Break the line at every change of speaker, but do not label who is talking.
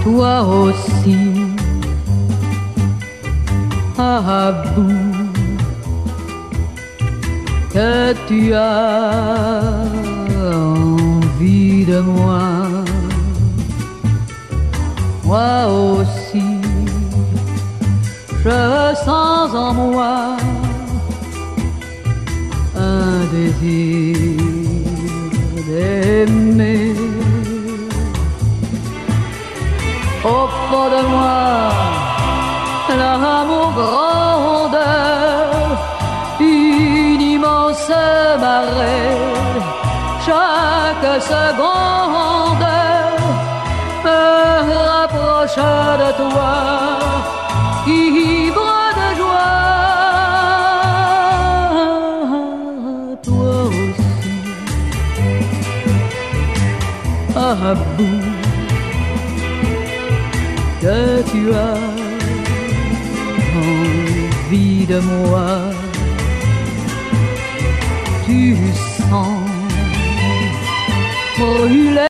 toi aussi, à bout, que tu as envie de moi. Moi aussi, je sens en moi un désir d'aimer. Au fond de moi, l'amour grandeur, une immense marée. Chaque seconde me rapproche de toi, ivre de joie. Toi aussi, à bout, que tu as envie de moi. Tu sens brûler